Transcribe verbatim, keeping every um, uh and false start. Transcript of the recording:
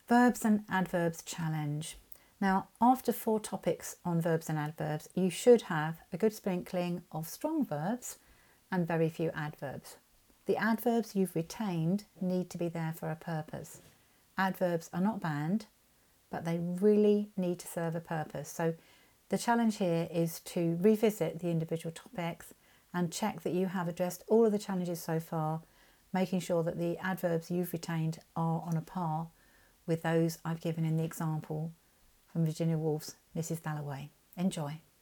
Verbs and adverbs challenge. Now, after four topics on verbs and adverbs, you should have a good sprinkling of strong verbs and very few adverbs. The adverbs you've retained need to be there for a purpose. Adverbs are not banned, but they really need to serve a purpose. So the challenge here is to revisit the individual topics and check that you have addressed all of the challenges so far, making sure that the adverbs you've retained are on a par with those I've given in the example from Virginia Woolf's Missus Dalloway. Enjoy.